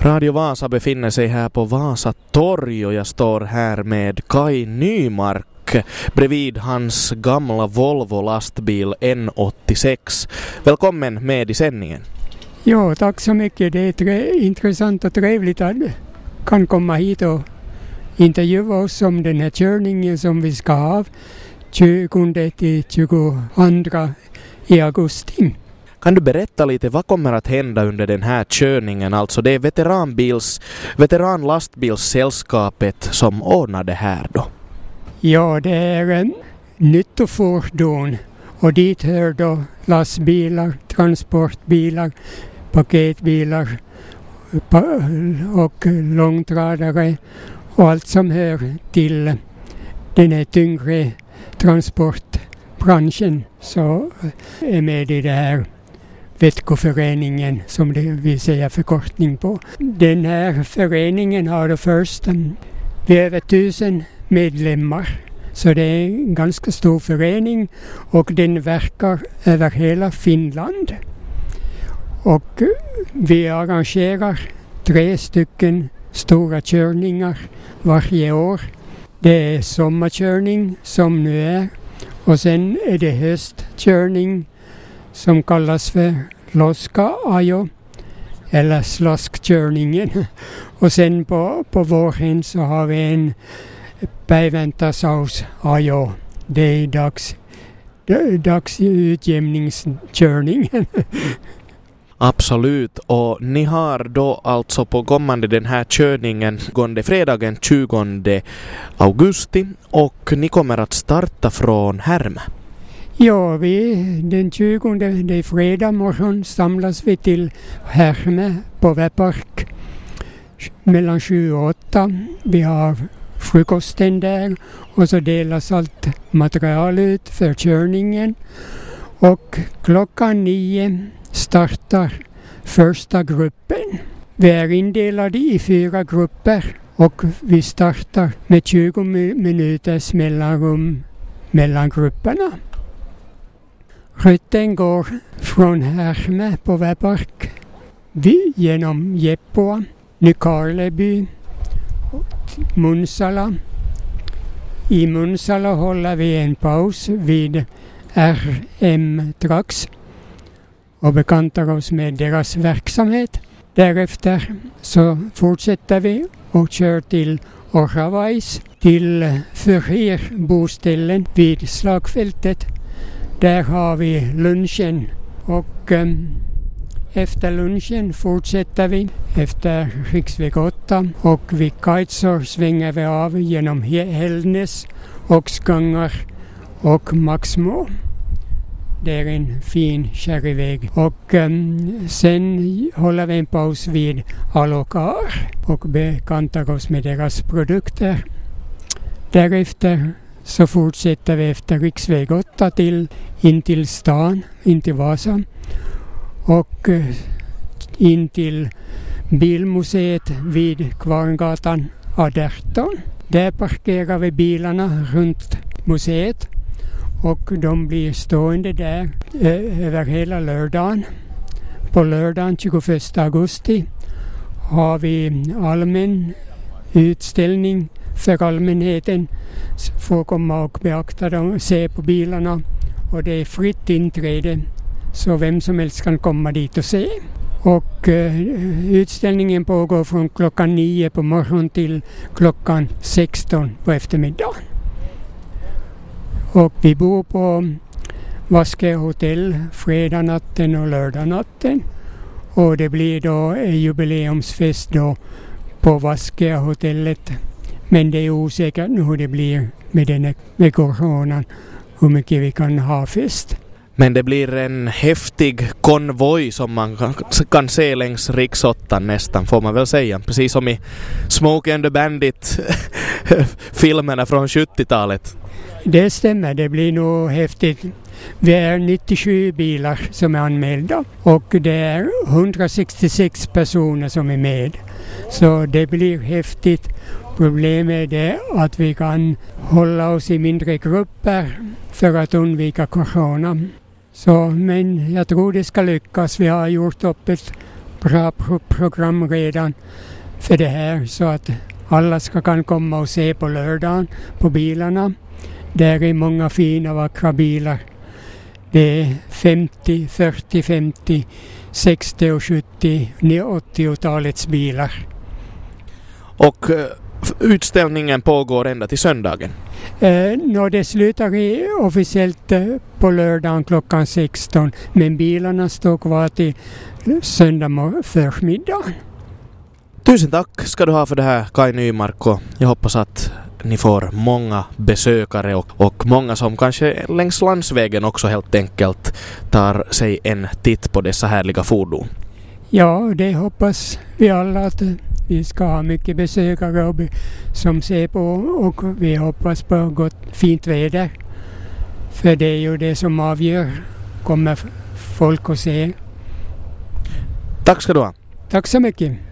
Radio Vasa befinner sig här på Vasa torg och jag står här med Kai Nymark bredvid hans gamla Volvo lastbil N86. Välkommen med i sändningen. Ja, tack så mycket. Det är intressant och trevligt att kan komma hit och intervjua oss om den här körningen som vi ska ha 20 till 22 i augusti. Kan du berätta lite vad kommer att hända under den här körningen? Alltså det är veteranlastbilssällskapet som ordnar det här då. Ja, det är nyttofordon och dit hör då lastbilar, transportbilar, paketbilar och långtradare och allt som hör till den här tyngre transportbranschen så är med i det här Vetkoföreningen som det vill säga förkortning på. Den här föreningen har då först över 1000 medlemmar. Så det är en ganska stor förening och den verkar över hela Finland. Och vi arrangerar 3 stycken stora körningar varje år. Det är sommarkörning som nu är och sen är det höstkörning som kallas för Loska-ajo eller slaskkörningen. Och sen på våren så har vi en Päiväntasaus-ajo. Det är dagsutjämningskörningen. Absolut, och ni har då alltså på kommande den här körningen fredagen 20 augusti och ni kommer att starta från Härmä. Ja, den 20, det är fredag morgon, samlas vi till Härmä på Väpark mellan 7 och 8. Vi har frukosten där och så delas allt material ut för körningen. Och klockan 9 startar första gruppen. Vi är indelade i 4 grupper och vi startar med 20 minuters mellanrum mellan grupperna. Rutten går från Härmä på Väpark genom Jeppoa, Nykarleby och Munsala. I Munsala håller vi en paus vid RM Trax och bekantar oss med deras verksamhet. Därefter så fortsätter vi och kör till Oravais till förhyrboställen vid slagfältet. Där har vi lunchen och efter lunchen fortsätter vi efter riksväg 8 och vid Kajtsor svänger vi av genom Hällnäs och Skangar och Maxmo. Det är en fin kärriväg. Och sen håller vi en paus vid Alokar och bekantar oss med deras produkter. Därefter så fortsätter vi efter riksväg 8 in till stan, in till Vasa och in till bilmuseet vid Kvarngatan 18. Där parkerar vi bilarna runt museet och de blir stående där över hela lördagen. På lördagen 21 augusti har vi allmän utställning för allmänheten. Får komma och beakta dem och se på bilarna och det är fritt inträde så vem som helst kan komma dit och se. Och utställningen pågår från klockan 9 på morgonen till klockan 16 på eftermiddagen. Och vi bor på Vaskö hotell fredag natten och lördag natten. Och det blir då en jubileumsfest då på Vaskö hotellet. Men det är osäkert nu hur det blir med coronan, hur mycket vi kan ha fest. Men det blir en häftig konvoj som man kan se längs Riks 8 nästan, får man väl säga. Precis som i Smokey and the Bandit-filmerna från 70-talet. Det stämmer, det blir nog häftigt. Vi är 97 bilar som är anmälda och det är 166 personer som är med. Så det blir häftigt. Problemet är att vi kan hålla oss i mindre grupper för att undvika corona. Så, men jag tror det ska lyckas. Vi har gjort upp ett bra program redan för det här så att alla kan komma och se på lördagen på bilarna. Där är många fina vackra bilar. Det är 50, 40, 50, 60 och 70, 80-talets bilar. Och utställningen pågår ända till söndagen? Det slutar officiellt på lördagen klockan 16. Men bilarna står kvar till söndag förmiddagen. Tusen tack ska du ha för det här, Kai Nymark. Och jag hoppas att ni får många besökare och många som kanske längs landsvägen också helt enkelt tar sig en titt på dessa härliga fordon. Ja, det hoppas vi alla att vi ska ha mycket besökare som ser på och vi hoppas på gott fint väder. För det är ju det som avgör, kommer folk att se. Tack ska du ha. Tack så mycket.